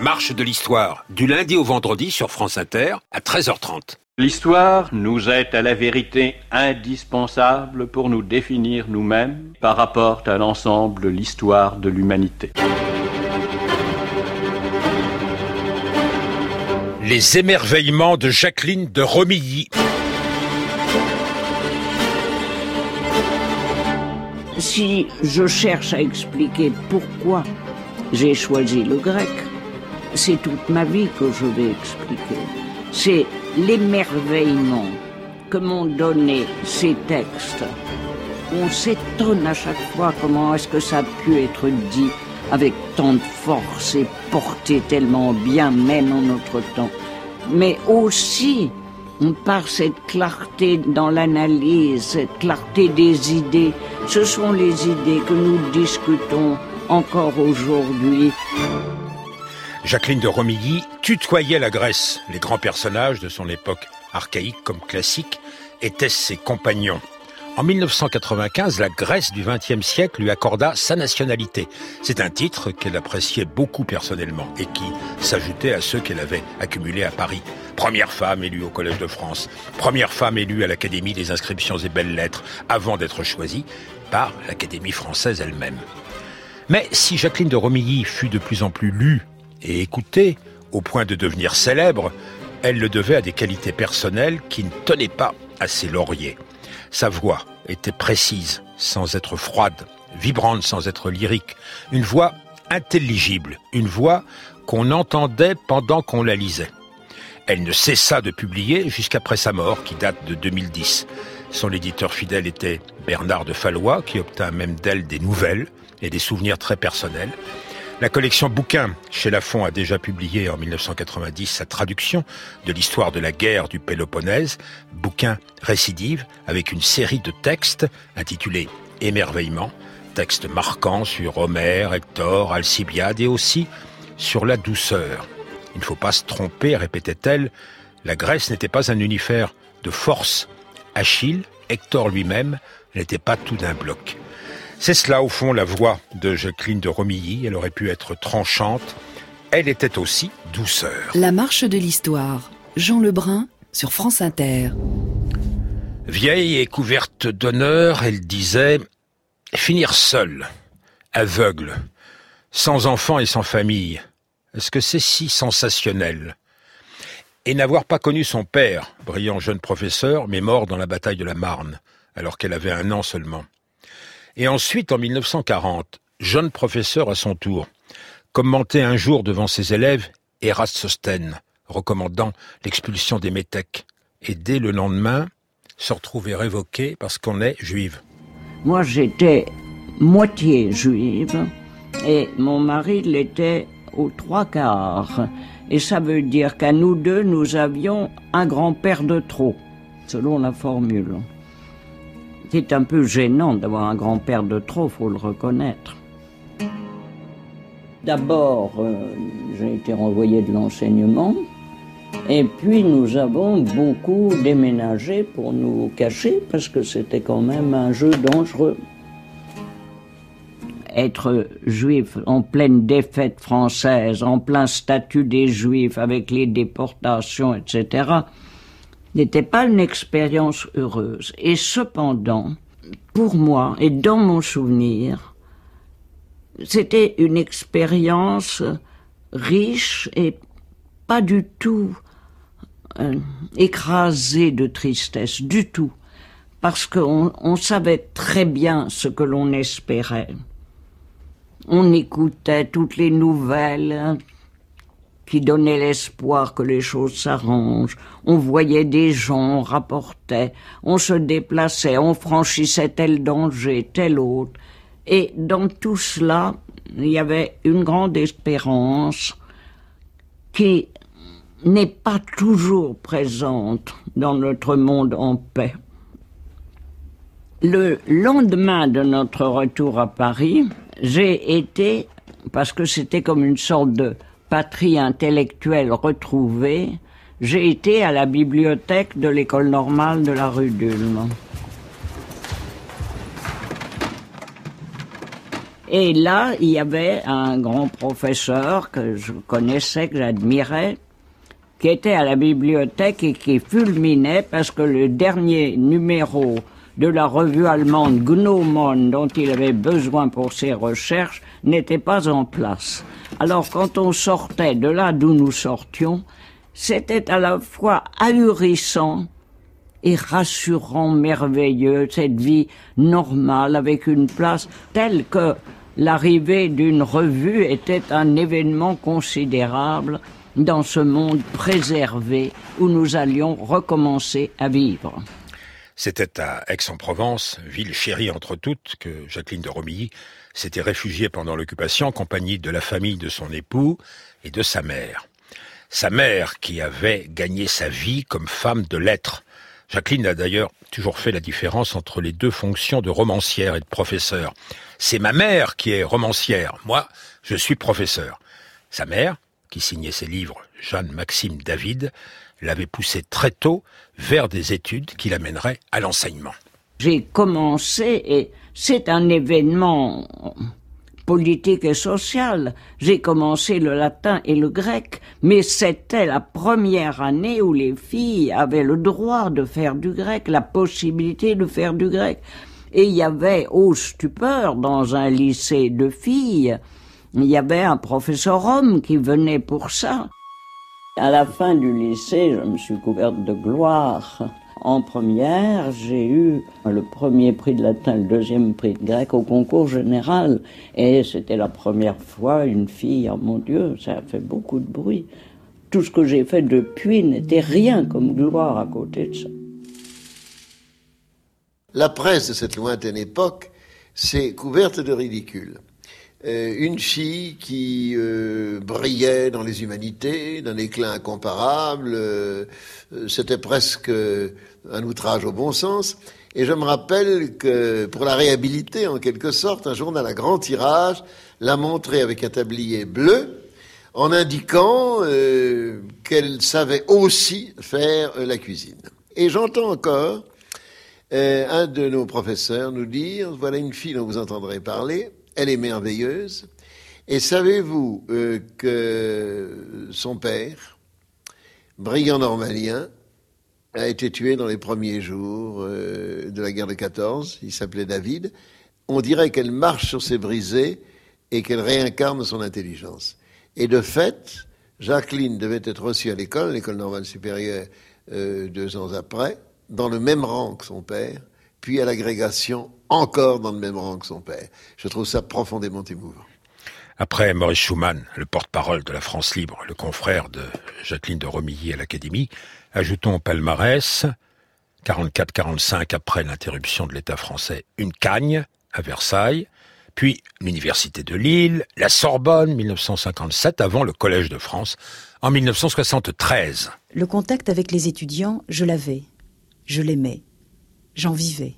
marche de l'histoire, du lundi au vendredi sur France Inter à 13h30. L'histoire nous est à la vérité indispensable pour nous définir nous-mêmes par rapport à l'ensemble de l'histoire de l'humanité. Les émerveillements de Jacqueline de Romilly. Si je cherche à expliquer pourquoi j'ai choisi le grec, c'est toute ma vie que je vais expliquer. C'est l'émerveillement que m'ont donné ces textes. On s'étonne à chaque fois comment est-ce que ça a pu être dit avec tant de force et porté tellement bien, même en notre temps. Mais aussi par cette clarté dans l'analyse, cette clarté des idées. Ce sont les idées que nous discutons encore aujourd'hui. Jacqueline de Romilly tutoyait la Grèce. Les grands personnages de son époque, archaïque comme classique, étaient ses compagnons. En 1995, la Grèce du XXe siècle lui accorda sa nationalité. C'est un titre qu'elle appréciait beaucoup personnellement et qui s'ajoutait à ceux qu'elle avait accumulés à Paris. Première femme élue au Collège de France, première femme élue à l'Académie des inscriptions et belles-lettres, avant d'être choisie par l'Académie française elle-même. Mais si Jacqueline de Romilly fut de plus en plus lue et écoutée, au point de devenir célèbre, elle le devait à des qualités personnelles qui ne tenaient pas à ses lauriers. Sa voix était précise, sans être froide, vibrante sans être lyrique, une voix intelligible, une voix qu'on entendait pendant qu'on la lisait. Elle ne cessa de publier jusqu'après sa mort, qui date de 2010. Son éditeur fidèle était Bernard de Fallois, qui obtint même d'elle des nouvelles et des souvenirs très personnels. La collection Bouquins chez Lafon a déjà publié en 1990 sa traduction de l'histoire de la guerre du Péloponnèse, Bouquins récidive, avec une série de textes intitulés Émerveillement, textes marquants sur Homère, Hector, Alcibiade et aussi sur la douceur. Il ne faut pas se tromper, répétait-elle, la Grèce n'était pas un univers de force. Achille, Hector lui-même, n'était pas tout d'un bloc. C'est cela, au fond, la voix de Jacqueline de Romilly. Elle aurait pu être tranchante. Elle était aussi douceur. La marche de l'histoire. Jean Lebrun sur France Inter. Vieille et couverte d'honneur, elle disait « Finir seule, aveugle, sans enfant et sans famille, est-ce que c'est si sensationnel ?» Et n'avoir pas connu son père, brillant jeune professeur, mais mort dans la bataille de la Marne, alors qu'elle avait 1 an seulement. Et ensuite, en 1940, jeune professeur à son tour, commentait un jour devant ses élèves Érastosthène, recommandant l'expulsion des métèques. Et dès le lendemain, se retrouver révoqué parce qu'on est juive. Moi, j'étais moitié juive et mon mari l'était aux 3/4. Et ça veut dire qu'à nous deux, nous avions un grand-père de trop, selon la formule. C'est un peu gênant d'avoir un grand-père de trop, faut le reconnaître. D'abord, j'ai été renvoyé de l'enseignement, et puis nous avons beaucoup déménagé pour nous cacher, parce que c'était quand même un jeu dangereux. Être juif en pleine défaite française, en plein statut des juifs, avec les déportations, etc., n'était pas une expérience heureuse. Et cependant, pour moi, et dans mon souvenir, c'était une expérience riche et pas du tout écrasée de tristesse, du tout. Parce qu'on savait très bien ce que l'on espérait. On écoutait toutes les nouvelles qui donnait l'espoir que les choses s'arrangent. On voyait des gens, on rapportait, on se déplaçait, on franchissait tel danger, tel autre. Et dans tout cela, il y avait une grande espérance qui n'est pas toujours présente dans notre monde en paix. Le lendemain de notre retour à Paris, j'ai été, parce que c'était comme une sorte de patrie intellectuelle retrouvée, j'ai été à la bibliothèque de l'école normale de la rue d'Ulm. Et là, il y avait un grand professeur que je connaissais, que j'admirais, qui était à la bibliothèque et qui fulminait parce que le dernier numéro de la revue allemande Gnomon, dont il avait besoin pour ses recherches, n'était pas en place. Alors quand on sortait de là d'où nous sortions, c'était à la fois ahurissant et rassurant, merveilleux, cette vie normale avec une place telle que l'arrivée d'une revue était un événement considérable dans ce monde préservé où nous allions recommencer à vivre. C'était à Aix-en-Provence, ville chérie entre toutes, que Jacqueline de Romilly s'était réfugiée pendant l'occupation en compagnie de la famille de son époux et de sa mère. Sa mère qui avait gagné sa vie comme femme de lettres. Jacqueline a d'ailleurs toujours fait la différence entre les deux fonctions de romancière et de professeur. C'est ma mère qui est romancière, moi je suis professeur. Sa mère, qui signait ses livres, Jeanne-Maxime David, l'avait poussé très tôt vers des études qui l'amèneraient à l'enseignement. J'ai commencé, et c'est un événement politique et social, j'ai commencé le latin et le grec, mais c'était la première année où les filles avaient le droit de faire du grec, la possibilité de faire du grec. Et il y avait, ô stupeur, dans un lycée de filles, il y avait un professeur homme qui venait pour ça. À la fin du lycée, je me suis couverte de gloire. En première, j'ai eu le premier prix de latin, le deuxième prix de grec au concours général. Et c'était la première fois, une fille, oh mon Dieu, ça a fait beaucoup de bruit. Tout ce que j'ai fait depuis n'était rien comme gloire à côté de ça. La presse de cette lointaine époque s'est couverte de ridicule. Une fille qui brillait dans les humanités, d'un éclat incomparable, c'était presque un outrage au bon sens. Et je me rappelle que, pour la réhabiliter en quelque sorte, un journal à grand tirage l'a montrée avec un tablier bleu, en indiquant qu'elle savait aussi faire la cuisine. Et j'entends encore un de nos professeurs nous dire, voilà une fille dont vous entendrez parler, elle est merveilleuse. Et savez-vous que son père, brigand normalien, a été tué dans les premiers jours de la guerre de 14. Il s'appelait David. On dirait qu'elle marche sur ses brisées et qu'elle réincarne son intelligence. Et de fait, Jacqueline devait être reçue à l'école normale supérieure 2 ans après, dans le même rang que son père, puis à l'agrégation encore dans le même rang que son père. Je trouve ça profondément émouvant. Après Maurice Schumann, le porte-parole de la France libre, le confrère de Jacqueline de Romilly à l'Académie, ajoutons au palmarès, 44-45 après l'interruption de l'État français, une Cagne à Versailles, puis l'Université de Lille, la Sorbonne, 1957, avant le Collège de France, en 1973. Le contact avec les étudiants, je l'avais, je l'aimais, j'en vivais.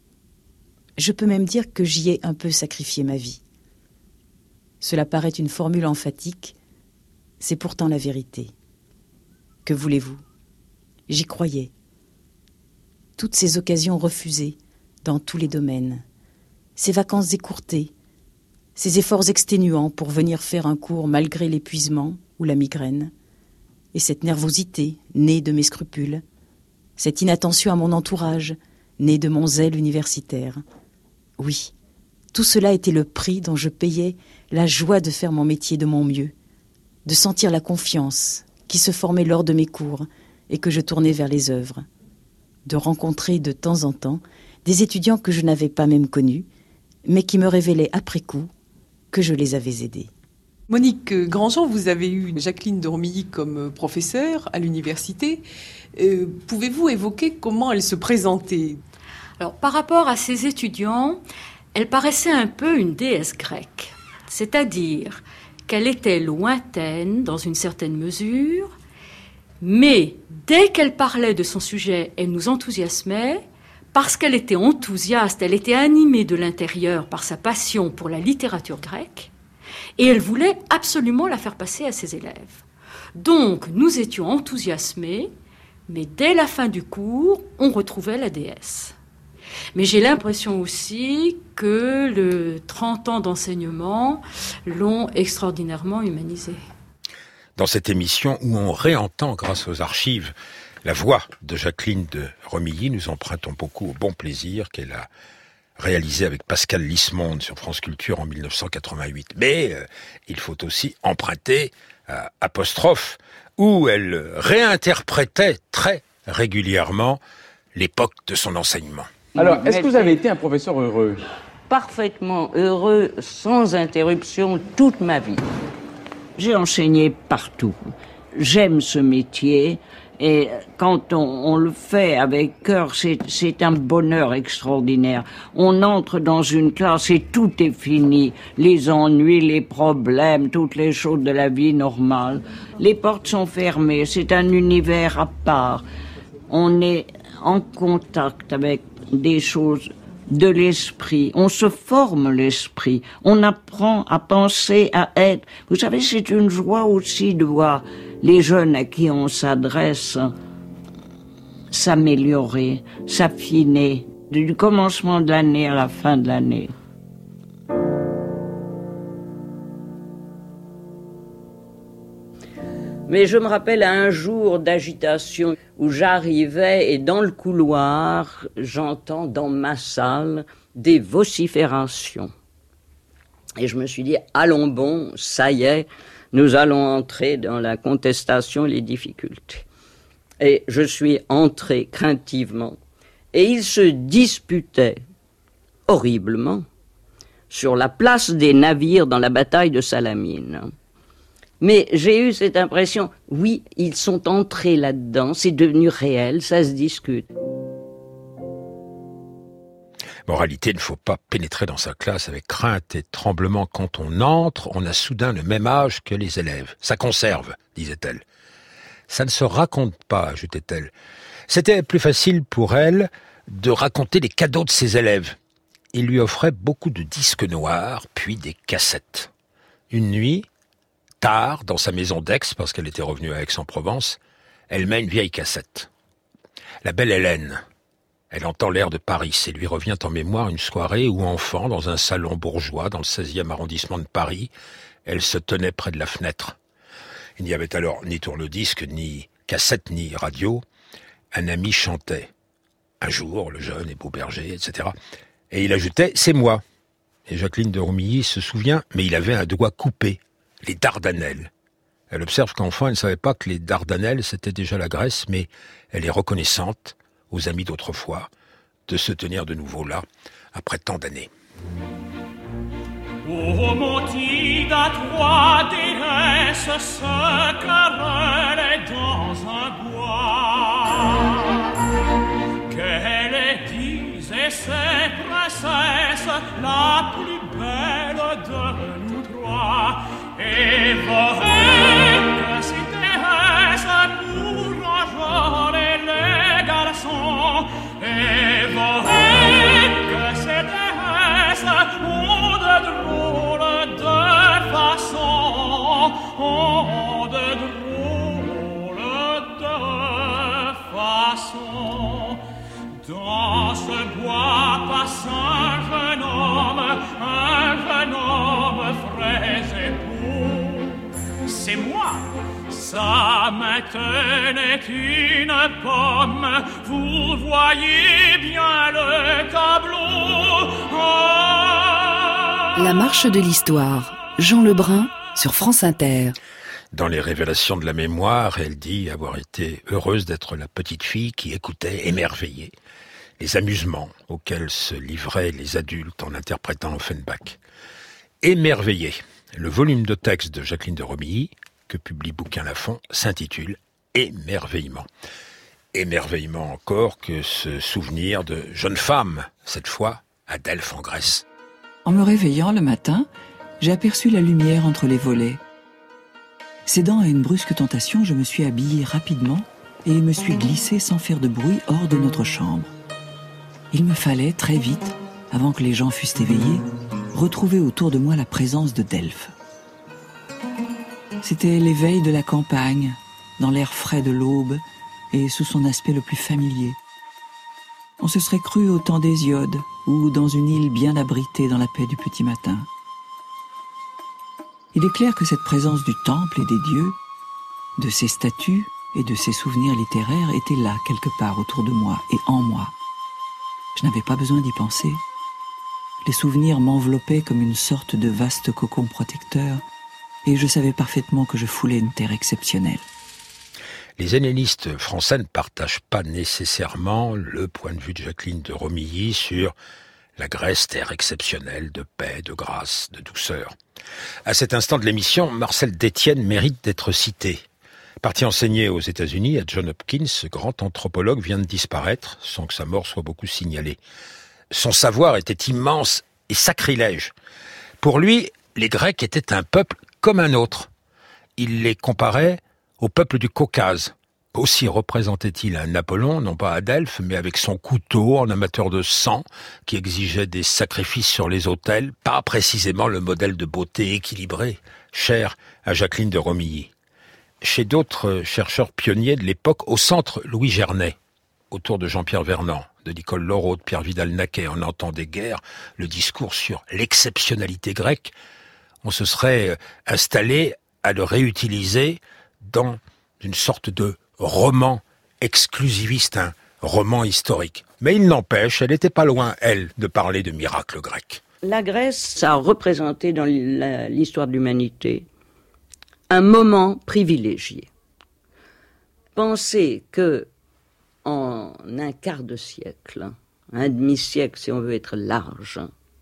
Je peux même dire que j'y ai un peu sacrifié ma vie. Cela paraît une formule emphatique, c'est pourtant la vérité. Que voulez-vous ? J'y croyais. Toutes ces occasions refusées, dans tous les domaines, ces vacances écourtées, ces efforts exténuants pour venir faire un cours malgré l'épuisement ou la migraine, et cette nervosité née de mes scrupules, cette inattention à mon entourage, née de mon zèle universitaire. Oui, tout cela était le prix dont je payais la joie de faire mon métier de mon mieux, de sentir la confiance qui se formait lors de mes cours et que je tournais vers les œuvres, de rencontrer de temps en temps des étudiants que je n'avais pas même connus, mais qui me révélaient après coup que je les avais aidés. Monique Grandjean, vous avez eu Jacqueline de Romilly comme professeure à l'université. Pouvez-vous évoquer comment elle se présentait ? Alors, par rapport à ses étudiants, elle paraissait un peu une déesse grecque. C'est-à-dire qu'elle était lointaine dans une certaine mesure, mais dès qu'elle parlait de son sujet, elle nous enthousiasmait. Parce qu'elle était enthousiaste, elle était animée de l'intérieur par sa passion pour la littérature grecque, et elle voulait absolument la faire passer à ses élèves. Donc, nous étions enthousiasmés, mais dès la fin du cours, on retrouvait la déesse. Mais j'ai l'impression aussi que le 30 ans d'enseignement l'ont extraordinairement humanisé. Dans cette émission où on réentend, grâce aux archives, la voix de Jacqueline de Romilly, nous empruntons beaucoup au Bon Plaisir qu'elle a réalisé avec Pascal Lismonde sur France Culture en 1988. Mais il faut aussi emprunter à Apostrophe, où elle réinterprétait très régulièrement l'époque de son enseignement. Alors, est-ce que vous avez été un professeur heureux ? Parfaitement heureux, sans interruption, toute ma vie. J'ai enseigné partout. J'aime ce métier. Et quand on le fait avec cœur, c'est un bonheur extraordinaire. On entre dans une classe et tout est fini. Les ennuis, les problèmes, toutes les choses de la vie normale. Les portes sont fermées, c'est un univers à part. On est en contact avec des choses de l'esprit. On se forme l'esprit. On apprend à penser, à être. Vous savez, c'est une joie aussi de voir les jeunes à qui on s'adresse s'améliorer, s'affiner, du commencement de l'année à la fin de l'année. Mais je me rappelle un jour d'agitation où j'arrivais et dans le couloir, j'entends dans ma salle des vociférations. Et je me suis dit, allons bon, ça y est, nous allons entrer dans la contestation et les difficultés. Et je suis entré craintivement. Et ils se disputaient horriblement sur la place des navires dans la bataille de Salamine. Mais j'ai eu cette impression, oui, ils sont entrés là-dedans, c'est devenu réel, ça se discute. Moralité, il ne faut pas pénétrer dans sa classe avec crainte et tremblement. Quand on entre, on a soudain le même âge que les élèves. Ça conserve, disait-elle. Ça ne se raconte pas, ajoutait-elle. C'était plus facile pour elle de raconter les cadeaux de ses élèves. Il lui offrait beaucoup de disques noirs, puis des cassettes. Une nuit, tard, dans sa maison d'Aix, parce qu'elle était revenue à Aix-en-Provence, elle met une vieille cassette. La belle Hélène. Elle entend l'air de Paris et lui revient en mémoire une soirée où, enfant, dans un salon bourgeois, dans le 16e arrondissement de Paris, elle se tenait près de la fenêtre. Il n'y avait alors ni tourne-disque, ni cassette, ni radio. Un ami chantait. Un jour, le jeune et beau berger, etc. Et il ajoutait « c'est moi ». Et Jacqueline de Romilly se souvient, mais il avait un doigt coupé, les Dardanelles. Elle observe qu'enfant, elle ne savait pas que les Dardanelles, c'était déjà la Grèce, mais elle est reconnaissante aux amis d'autrefois, de se tenir de nouveau là, après tant d'années. Ô maudite à toi, déesse, se querelle dans un bois. Qu'elle est, disait ces princesses, la plus belle de nous trois. Et que si déesse pour enjôler les garçons, et que ces déesses ont de drôles de façons, ont de drôles de façons. Dans ce bois passe un jeune homme frais et beau. C'est moi. Sa main tenait une pomme, vous voyez bien le tableau. La marche de l'histoire, Jean Lebrun sur France Inter. Dans les révélations de la mémoire, elle dit avoir été heureuse d'être la petite fille qui écoutait émerveillée les amusements auxquels se livraient les adultes en interprétant Offenbach. Émerveillée. Le volume de texte de Jacqueline de Romilly, que publie Bouquin Lafon, s'intitule « Émerveillement ». Émerveillement encore que ce souvenir de jeune femme, cette fois à Delphes en Grèce. En me réveillant le matin, j'ai aperçu la lumière entre les volets. Cédant à une brusque tentation, je me suis habillée rapidement et me suis glissée sans faire de bruit hors de notre chambre. Il me fallait, très vite, avant que les gens fussent éveillés, retrouver autour de moi la présence de Delphes. C'était l'éveil de la campagne, dans l'air frais de l'aube et sous son aspect le plus familier. On se serait cru au temps d'Hésiode ou dans une île bien abritée dans la paix du petit matin. Il est clair que cette présence du temple et des dieux, de ses statues et de ses souvenirs littéraires était là quelque part autour de moi et en moi. Je n'avais pas besoin d'y penser. Les souvenirs m'enveloppaient comme une sorte de vaste cocon protecteur et je savais parfaitement que je foulais une terre exceptionnelle. Les hellénistes français ne partagent pas nécessairement le point de vue de Jacqueline de Romilly sur la Grèce, terre exceptionnelle de paix, de grâce, de douceur. À cet instant de l'émission, Marcel Détienne mérite d'être cité. Parti enseigner aux États-Unis à Johns Hopkins, ce grand anthropologue vient de disparaître sans que sa mort soit beaucoup signalée. Son savoir était immense et sacrilège. Pour lui, les Grecs étaient un peuple comme un autre. Il les comparait au peuple du Caucase. Aussi représentait-il un Napoléon, non pas à Delphes, mais avec son couteau en amateur de sang, qui exigeait des sacrifices sur les autels, pas précisément le modèle de beauté équilibré, cher à Jacqueline de Romilly. Chez d'autres chercheurs pionniers de l'époque, au centre, Louis Gernet, autour de Jean-Pierre Vernant, de Nicole Laureau, de Pierre Vidal-Naquet, on entendait guère le discours sur l'exceptionnalité grecque. On se serait installé à le réutiliser dans une sorte de roman exclusiviste, un roman historique. Mais il n'empêche, elle n'était pas loin, elle, de parler de miracles grecs. La Grèce, ça a représenté dans l'histoire de l'humanité un moment privilégié. Pensez que en un quart de siècle, un demi-siècle si on veut être large,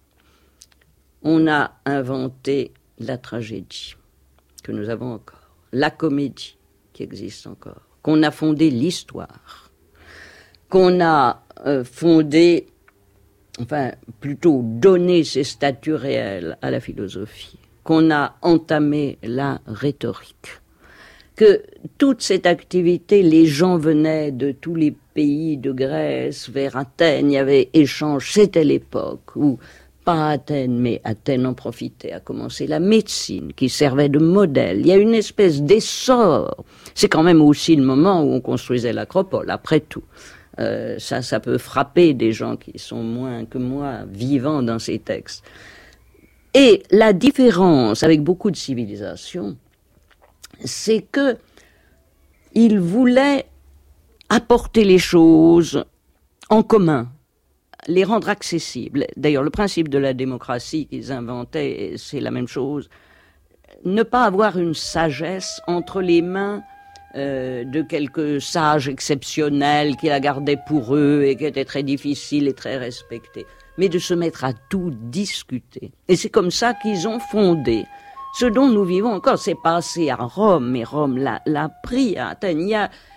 on a inventé la tragédie que nous avons encore, la comédie qui existe encore, qu'on a fondé l'histoire, qu'on a fondé, enfin plutôt donné ses statuts réels à la philosophie, qu'on a entamé la rhétorique, que toute cette activité, les gens venaient de tous les pays de Grèce vers Athènes, il y avait échange, c'était l'époque où, pas Athènes, mais Athènes en profitait, a commencé la médecine qui servait de modèle. Il y a une espèce d'essor. C'est quand même aussi le moment où on construisait l'Acropole, après tout. Ça peut frapper des gens qui sont moins que moi vivants dans ces textes. Et la différence avec beaucoup de civilisations, c'est que ils voulaient apporter les choses en commun, les rendre accessibles. D'ailleurs, le principe de la démocratie qu'ils inventaient, c'est la même chose. Ne pas avoir une sagesse entre les mains de quelques sages exceptionnels qui la gardaient pour eux et qui étaient très difficiles et très respectés, mais de se mettre à tout discuter. Et c'est comme ça qu'ils ont fondé ce dont nous vivons encore. C'est passé à Rome, mais Rome l'a pris à Athènes.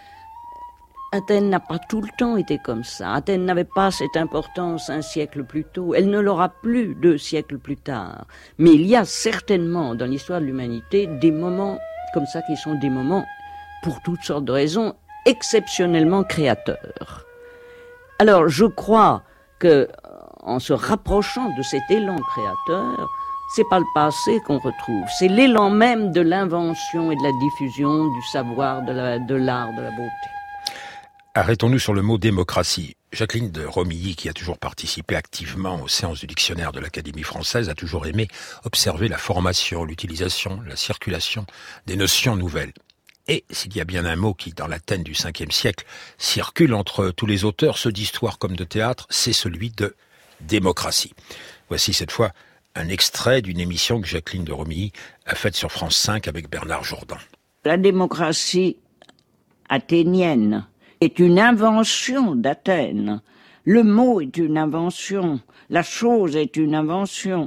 Athènes n'a pas tout le temps été comme ça. Athènes n'avait pas cette importance un siècle plus tôt. Elle ne l'aura plus 2 siècles plus tard. Mais il y a certainement dans l'histoire de l'humanité des moments comme ça qui sont des moments, pour toutes sortes de raisons, exceptionnellement créateurs. Alors je crois que en se rapprochant de cet élan créateur, c'est pas le passé qu'on retrouve, c'est l'élan même de l'invention et de la diffusion du savoir, de l'art, de la beauté. Arrêtons-nous sur le mot démocratie. Jacqueline de Romilly, qui a toujours participé activement aux séances du dictionnaire de l'Académie française, a toujours aimé observer la formation, l'utilisation, la circulation des notions nouvelles. Et s'il y a bien un mot qui, dans l'Athènes du 5e siècle, circule entre tous les auteurs, ceux d'histoire comme de théâtre, c'est celui de démocratie. Voici cette fois un extrait d'une émission que Jacqueline de Romilly a faite sur France 5 avec Bernard Jourdan. La démocratie athénienne est une invention d'Athènes. Le mot est une invention, la chose est une invention.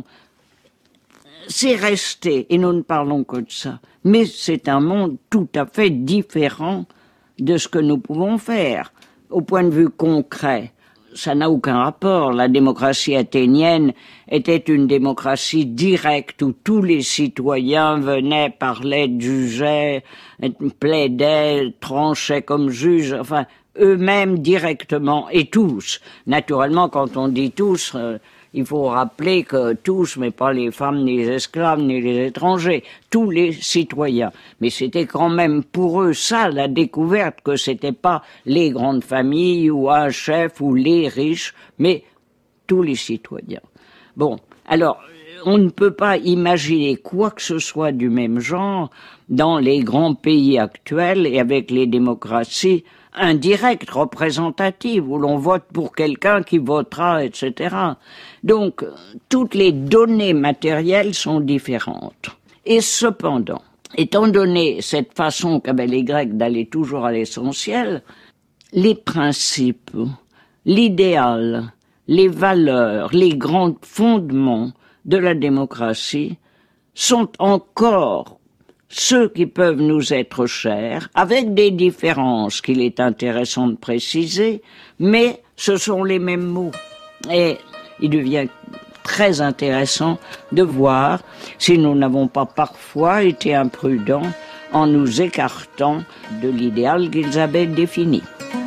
C'est resté, et nous ne parlons que de ça. Mais c'est un monde tout à fait différent de ce que nous pouvons faire. Au point de vue concret, ça n'a aucun rapport. La démocratie athénienne était une démocratie directe où tous les citoyens venaient, parlaient, jugeaient, plaidaient, tranchaient comme juges, enfin, eux-mêmes directement, et tous. Naturellement, quand on dit tous, il faut rappeler que tous, mais pas les femmes, ni les esclaves, ni les étrangers, tous les citoyens. Mais c'était quand même pour eux ça, la découverte, que c'était pas les grandes familles ou un chef ou les riches, mais tous les citoyens. Bon, alors, on ne peut pas imaginer quoi que ce soit du même genre dans les grands pays actuels et avec les démocraties indirectes, représentatives, où l'on vote pour quelqu'un qui votera, etc. Donc, toutes les données matérielles sont différentes. Et cependant, étant donné cette façon qu'avaient les Grecs d'aller toujours à l'essentiel, les principes, l'idéal, les valeurs, les grands fondements de la démocratie sont encore ceux qui peuvent nous être chers, avec des différences qu'il est intéressant de préciser, mais ce sont les mêmes mots. Et il devient très intéressant de voir si nous n'avons pas parfois été imprudents en nous écartant de l'idéal qu'ils avaient défini.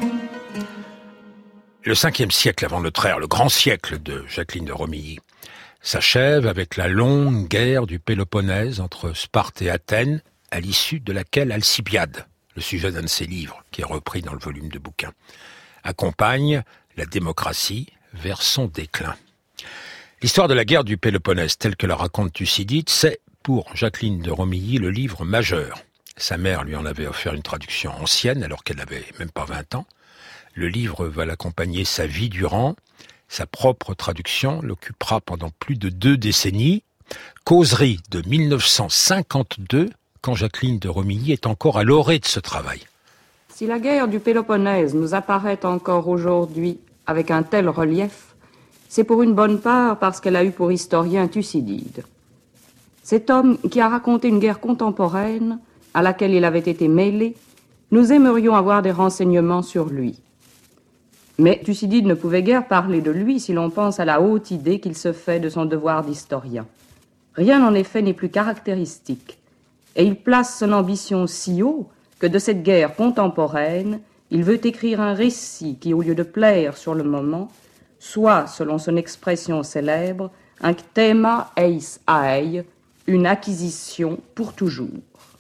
Le 5e siècle avant notre ère, le grand siècle de Jacqueline de Romilly, s'achève avec la longue guerre du Péloponnèse entre Sparte et Athènes, à l'issue de laquelle Alcibiade, le sujet d'un de ses livres, qui est repris dans le volume de bouquins, accompagne la démocratie vers son déclin. L'histoire de la guerre du Péloponnèse, telle que la raconte Thucydide, c'est, pour Jacqueline de Romilly, le livre majeur. Sa mère lui en avait offert une traduction ancienne, alors qu'elle n'avait même pas 20 ans. Le livre va l'accompagner sa vie durant. Sa propre traduction l'occupera pendant plus de 2 décennies. Causerie de 1952, quand Jacqueline de Romilly est encore à l'orée de ce travail. Si la guerre du Péloponnèse nous apparaît encore aujourd'hui avec un tel relief, c'est pour une bonne part parce qu'elle a eu pour historien Thucydide. Cet homme qui a raconté une guerre contemporaine à laquelle il avait été mêlé, nous aimerions avoir des renseignements sur lui. Mais Thucydide ne pouvait guère parler de lui si l'on pense à la haute idée qu'il se fait de son devoir d'historien. Rien en effet n'est plus caractéristique, et il place son ambition si haut que de cette guerre contemporaine, il veut écrire un récit qui, au lieu de plaire sur le moment, soit, selon son expression célèbre, un thema eis aei, une acquisition pour toujours.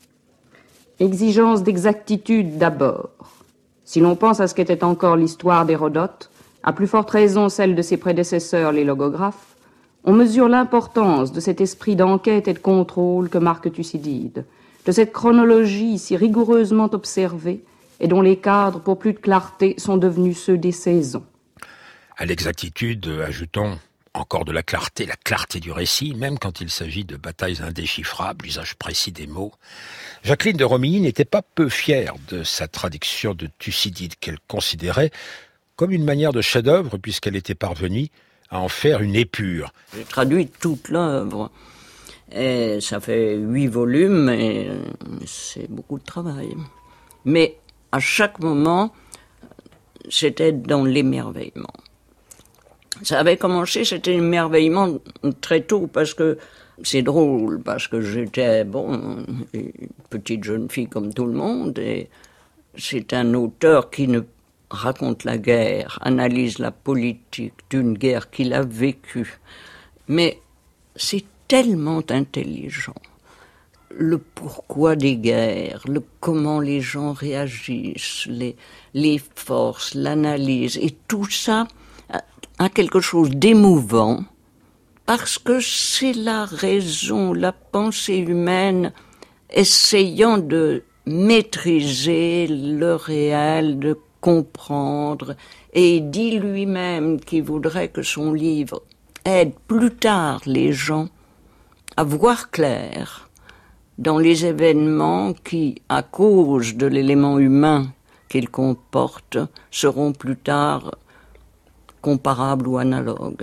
Exigence d'exactitude d'abord. Si l'on pense à ce qu'était encore l'histoire d'Hérodote, à plus forte raison celle de ses prédécesseurs, les logographes, on mesure l'importance de cet esprit d'enquête et de contrôle que marque Thucydide, de cette chronologie si rigoureusement observée et dont les cadres, pour plus de clarté, sont devenus ceux des saisons. À l'exactitude, ajoutons encore de la clarté du récit, même quand il s'agit de batailles indéchiffrables, usage précis des mots. Jacqueline de Romilly n'était pas peu fière de sa traduction de Thucydide, qu'elle considérait comme une manière de chef-d'œuvre, puisqu'elle était parvenue à en faire une épure. J'ai traduit toute l'œuvre, et ça fait 8 volumes, et c'est beaucoup de travail. Mais à chaque moment, c'était dans l'émerveillement. Ça avait commencé, c'était l'émerveillement très tôt, parce que c'est drôle, parce que j'étais, une petite jeune fille comme tout le monde, et c'est un auteur qui ne raconte la guerre, analyse la politique d'une guerre qu'il a vécue. Mais c'est tellement intelligent. Le pourquoi des guerres, le comment les gens réagissent, les forces, l'analyse, et tout ça a quelque chose d'émouvant, parce que c'est la raison, la pensée humaine essayant de maîtriser le réel, de comprendre, et il dit lui-même qu'il voudrait que son livre aide plus tard les gens à voir clair dans les événements qui, à cause de l'élément humain qu'ils comportent, seront plus tard comparables ou analogues.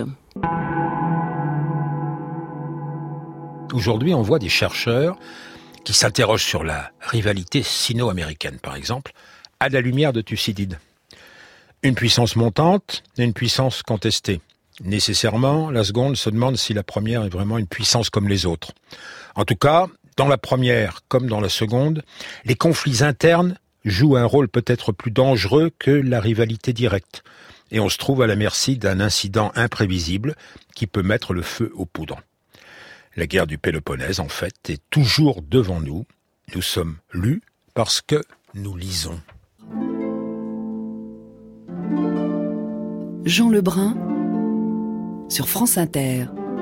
Aujourd'hui, on voit des chercheurs qui s'interrogent sur la rivalité sino-américaine, par exemple, à la lumière de Thucydide. Une puissance montante et une puissance contestée. Nécessairement, la seconde se demande si la première est vraiment une puissance comme les autres. En tout cas, dans la première comme dans la seconde, les conflits internes jouent un rôle peut-être plus dangereux que la rivalité directe. et on se trouve à la merci d'un incident imprévisible qui peut mettre le feu aux poudres. La guerre du Péloponnèse, en fait, est toujours devant nous. Nous sommes lus parce que nous lisons. Jean Lebrun sur France Inter.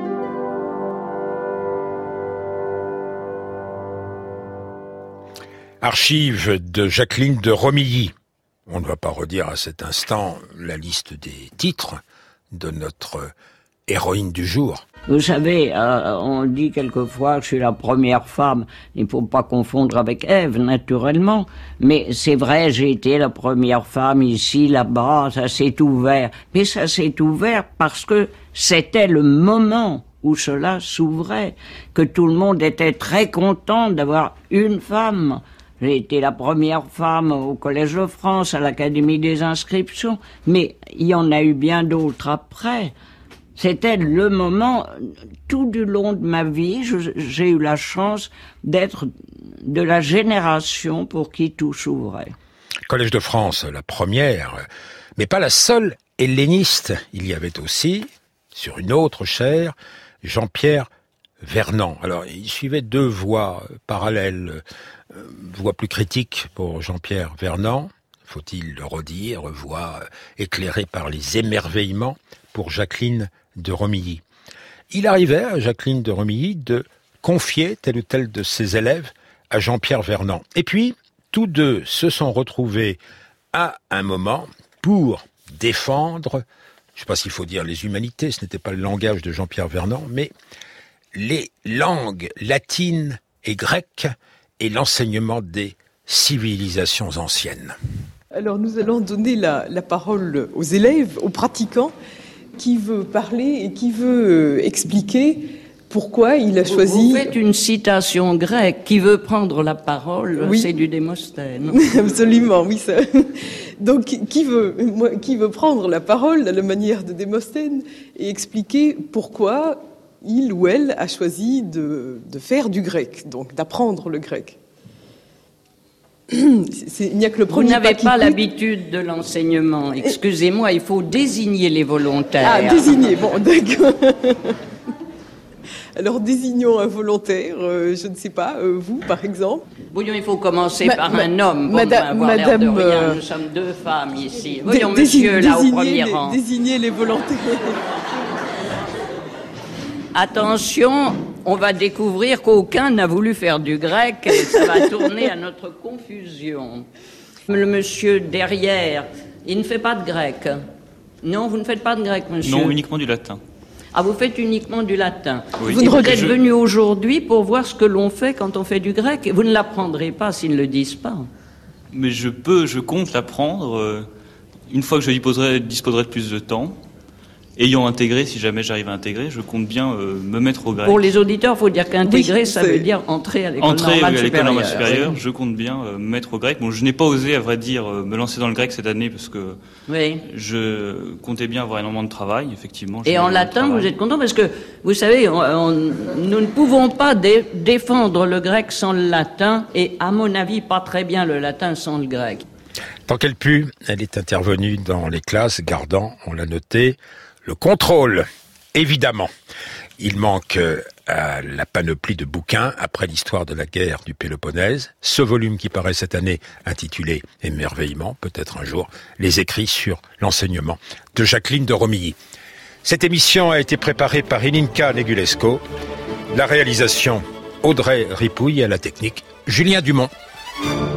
Archives de Jacqueline de Romilly. On ne va pas redire à cet instant la liste des titres de notre héroïne du jour. Vous savez, on dit quelquefois que je suis la première femme. Il ne faut pas confondre avec Ève, naturellement. Mais c'est vrai, j'ai été la première femme ici, là-bas, ça s'est ouvert. Mais ça s'est ouvert parce que c'était le moment où cela s'ouvrait, que tout le monde était très content d'avoir une femme. J'ai été la première femme au Collège de France, à l'Académie des inscriptions, mais il y en a eu bien d'autres après. C'était le moment, tout du long de ma vie, j'ai eu la chance d'être de la génération pour qui tout s'ouvrait. Collège de France, la première, mais pas la seule helléniste. Il y avait aussi, sur une autre chaire, Jean-Pierre Vernant. Alors, il suivait deux voies parallèles. Voie plus critique pour Jean-Pierre Vernant, faut-il le redire, voie éclairée par les émerveillements pour Jacqueline de Romilly. Il arrivait à Jacqueline de Romilly de confier tel ou tel de ses élèves à Jean-Pierre Vernant. Et puis, tous deux se sont retrouvés à un moment pour défendre, je ne sais pas s'il faut dire les humanités, ce n'était pas le langage de Jean-Pierre Vernant, mais les langues latines et grecques et l'enseignement des civilisations anciennes. Alors nous allons donner la parole aux élèves, aux pratiquants. Qui veut parler et qui veut expliquer pourquoi il a choisi... Vous faites une citation grecque. Qui veut prendre la parole, oui. C'est du Démosthène. Absolument, oui. Ça. Donc qui veut prendre la parole à la manière de Démosthène et expliquer pourquoi il ou elle a choisi de faire du grec, donc d'apprendre le grec. Il n'y a que le premier. Vous n'avez pas l'habitude de l'enseignement. Excusez-moi, il faut désigner les volontaires. Ah, désigner, bon, d'accord. Alors, désignons un volontaire, je ne sais pas, vous, par exemple. Voyons, il faut commencer par un homme. Madame, de rien. Nous sommes deux femmes ici. Voyons, monsieur, là, au premier rang. Désignez les volontaires. Attention, on va découvrir qu'aucun n'a voulu faire du grec et ça va tourner à notre confusion. Le monsieur derrière, il ne fait pas de grec. Non, vous ne faites pas de grec, monsieur? Non, uniquement du latin. Ah, vous faites uniquement du latin. Oui. Vous êtes venu aujourd'hui pour voir ce que l'on fait quand on fait du grec. Vous ne l'apprendrez pas s'ils ne le disent pas. Mais je compte l'apprendre une fois que je disposerai de plus de temps. Ayant intégré, si jamais j'arrive à intégrer, je compte bien me mettre au grec. Pour les auditeurs, il faut dire qu'intégrer, oui, ça veut dire entrer à l'école normale supérieure. Oui. Je compte bien me mettre au grec. Bon, je n'ai pas osé, à vrai dire, me lancer dans le grec cette année parce que oui. Je comptais bien avoir énormément de travail, effectivement. Et en latin, vous êtes content parce que, vous savez, nous ne pouvons pas défendre le grec sans le latin et, à mon avis, pas très bien le latin sans le grec. Tant qu'elle put, elle est intervenue dans les classes, gardant, on l'a noté, le contrôle, évidemment. Il manque à la panoplie de bouquins après l'histoire de la guerre du Péloponnèse. Ce volume qui paraît cette année intitulé « Émerveillement », peut-être un jour, les écrits sur l'enseignement de Jacqueline de Romilly. Cette émission a été préparée par Ilinka Negulesco. La réalisation, Audrey Ripouille, à la technique, Julien Dumont.